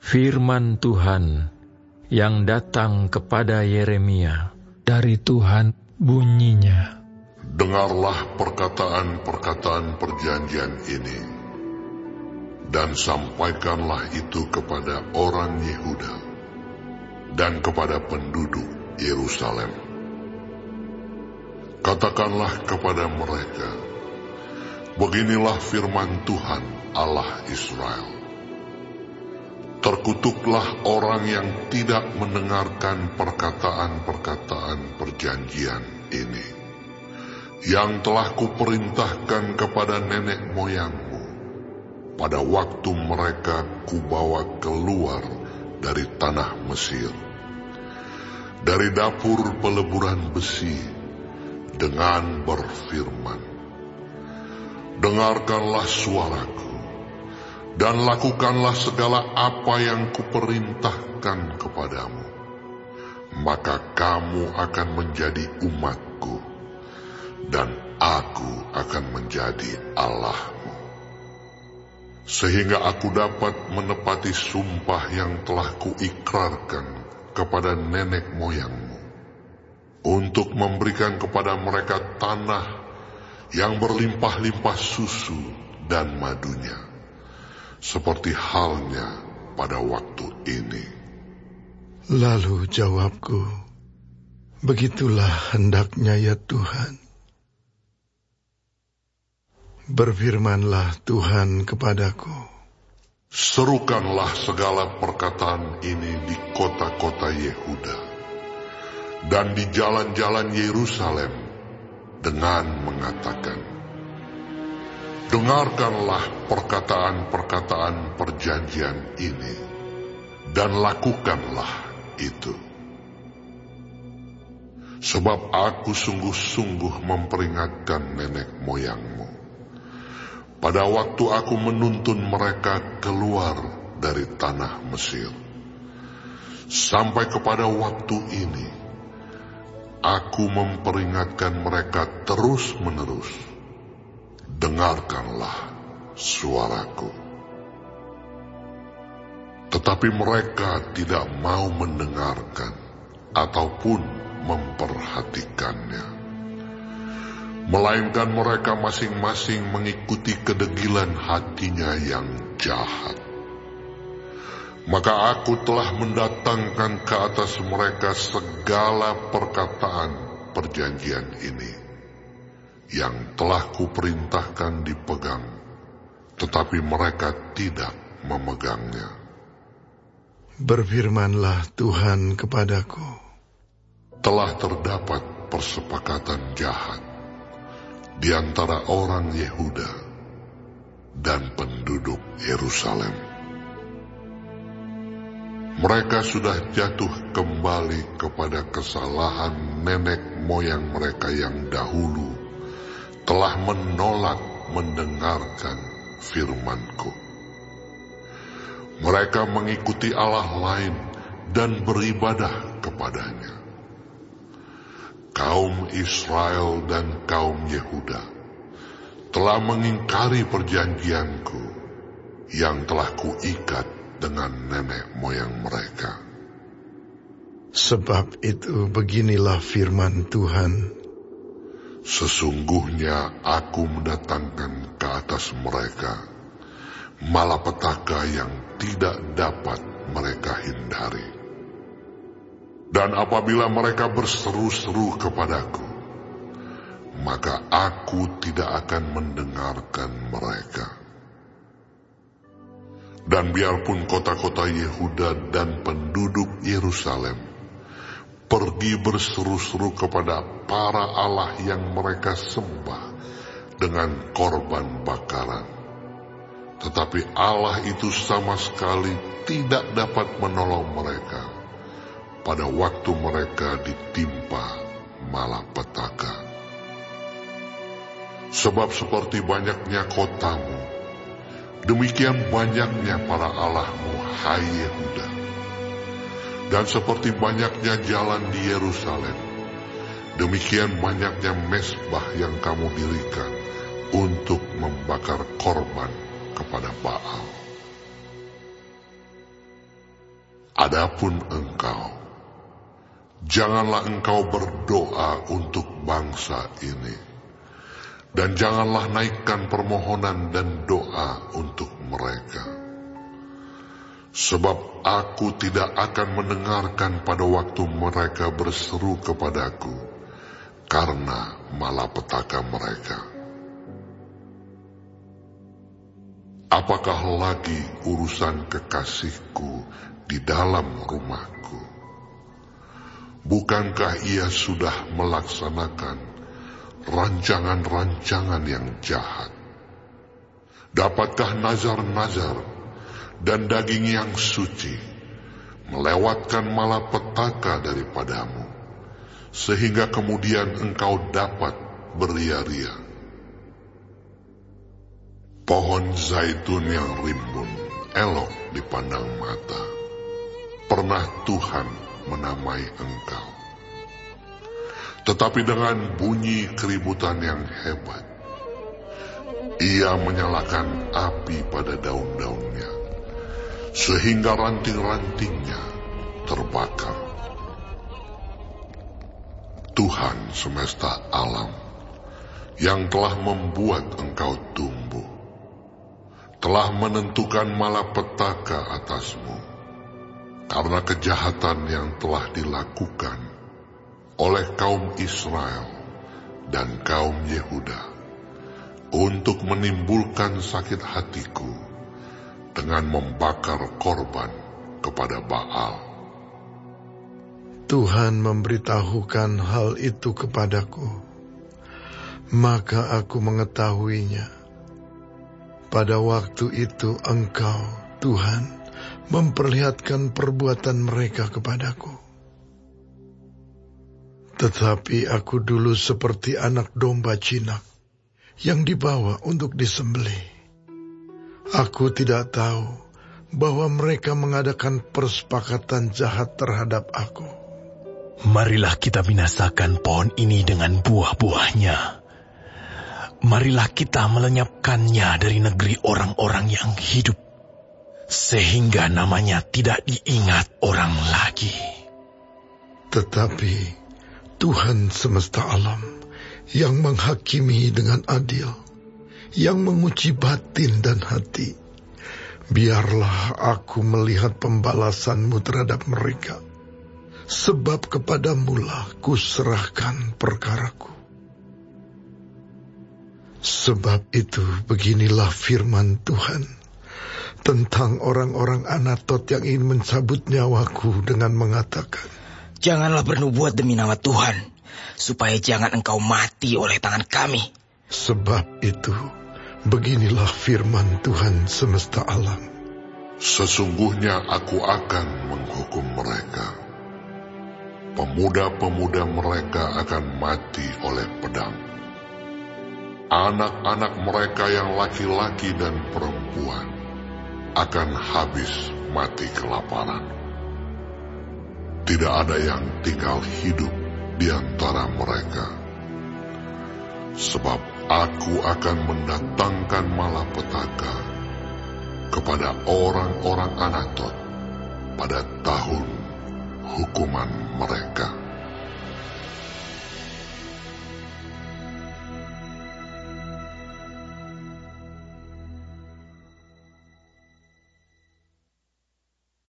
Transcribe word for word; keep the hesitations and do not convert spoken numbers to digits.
Firman Tuhan yang datang kepada Yeremia dari Tuhan bunyinya, dengarlah perkataan-perkataan perjanjian ini, dan sampaikanlah itu kepada orang Yehuda dan kepada penduduk Yerusalem. Katakanlah kepada mereka, beginilah firman Tuhan Allah Israel. Terkutuklah orang yang tidak mendengarkan perkataan-perkataan perjanjian ini, yang telah kuperintahkan kepada nenek moyangmu pada waktu mereka kubawa keluar dari tanah Mesir, dari dapur peleburan besi, dengan berfirman, dengarkanlah suaraku, dan lakukanlah segala apa yang kuperintahkan kepadamu, maka kamu akan menjadi umatku, dan aku akan menjadi Allahmu. Sehingga aku dapat menepati sumpah yang telah kuikrarkan kepada nenek moyangmu, untuk memberikan kepada mereka tanah yang berlimpah-limpah susu dan madunya, seperti halnya pada waktu ini. Lalu jawabku, begitulah hendaknya ya Tuhan. Berfirmanlah Tuhan kepadaku, serukanlah segala perkataan ini di kota-kota Yehuda dan di jalan-jalan Yerusalem dengan mengatakan, dengarkanlah perkataan-perkataan perjanjian ini, dan lakukanlah itu. Sebab aku sungguh-sungguh memperingatkan nenek moyangmu pada waktu aku menuntun mereka keluar dari tanah Mesir. Sampai kepada waktu ini, aku memperingatkan mereka terus-menerus, dengarkanlah suaraku. Tetapi mereka tidak mau mendengarkan ataupun memperhatikannya, melainkan mereka masing-masing mengikuti kedegilan hatinya yang jahat. Maka aku telah mendatangkan ke atas mereka segala perkataan perjanjian ini, yang telah kuperintahkan dipegang, tetapi mereka tidak memegangnya. Berfirmanlah Tuhan kepadaku, telah terdapat persepakatan jahat di antara orang Yehuda dan penduduk Yerusalem. Mereka sudah jatuh kembali kepada kesalahan nenek moyang mereka yang dahulu telah menolak mendengarkan firman-Ku. Mereka mengikuti Allah lain dan beribadah kepadanya. Kaum Israel dan kaum Yehuda telah mengingkari perjanjianku yang telah kuikat dengan nenek moyang mereka. Sebab itu beginilah firman Tuhan, sesungguhnya aku mendatangkan ke atas mereka malapetaka yang tidak dapat mereka hindari. Dan apabila mereka berseru-seru kepadaku, maka aku tidak akan mendengarkan mereka. Dan biarpun kota-kota Yehuda dan penduduk Yerusalem pergi berseru-seru kepada para allah yang mereka sembah dengan korban bakaran, tetapi Allah itu sama sekali tidak dapat menolong mereka pada waktu mereka ditimpa malapetaka. Sebab seperti banyaknya kotamu, demikian banyaknya para allahmu, hai Yehuda. Dan seperti banyaknya jalan di Yerusalem, demikian banyaknya mezbah yang kamu dirikan untuk membakar korban kepada Baal. Adapun engkau, janganlah engkau berdoa untuk bangsa ini, dan janganlah naikkan permohonan dan doa untuk mereka. Sebab aku tidak akan mendengarkan pada waktu mereka berseru kepadaku, karena malapetaka mereka. Apakah lagi urusan kekasihku di dalam rumahku? Bukankah ia sudah melaksanakan rancangan-rancangan yang jahat? Dapatkah nazar-nazar dan daging yang suci melewatkan malapetaka daripadamu, sehingga kemudian engkau dapat beria-ria? Pohon zaitun yang rimbun, elok dipandang mata. Pernah Tuhan menamai engkau. Tetapi dengan bunyi keributan yang hebat, ia menyalakan api pada daun-daunnya, sehingga ranting-rantingnya terbakar. Tuhan semesta alam yang telah membuat engkau tumbuh, telah menentukan malapetaka atasmu, karena kejahatan yang telah dilakukan oleh kaum Israel dan kaum Yehuda, untuk menimbulkan sakit hatiku dengan membakar korban kepada Baal. Tuhan memberitahukan hal itu kepadaku, maka aku mengetahuinya. Pada waktu itu engkau, Tuhan, memperlihatkan perbuatan mereka kepadaku. Tetapi aku dulu seperti anak domba jinak yang dibawa untuk disembelih. Aku tidak tahu bahwa mereka mengadakan persepakatan jahat terhadap aku. Marilah kita binasakan pohon ini dengan buah-buahnya. Marilah kita melenyapkannya dari negeri orang-orang yang hidup, sehingga namanya tidak diingat orang lagi. Tetapi Tuhan semesta alam yang menghakimi dengan adil, yang menguji batin dan hati, biarlah aku melihat pembalasanmu terhadap mereka, sebab kepadamulah kuserahkan perkaraku. Sebab itu beginilah firman Tuhan tentang orang-orang Anatot yang ingin mencabut nyawaku dengan mengatakan, janganlah bernubuat demi nama Tuhan, supaya jangan engkau mati oleh tangan kami. Sebab itu beginilah firman Tuhan semesta alam. Sesungguhnya aku akan menghukum mereka. Pemuda-pemuda mereka akan mati oleh pedang. Anak-anak mereka yang laki-laki dan perempuan akan habis mati kelaparan. Tidak ada yang tinggal hidup di antara mereka. Sebab aku akan mendatangkan malapetaka kepada orang-orang Anatot pada tahun hukuman mereka.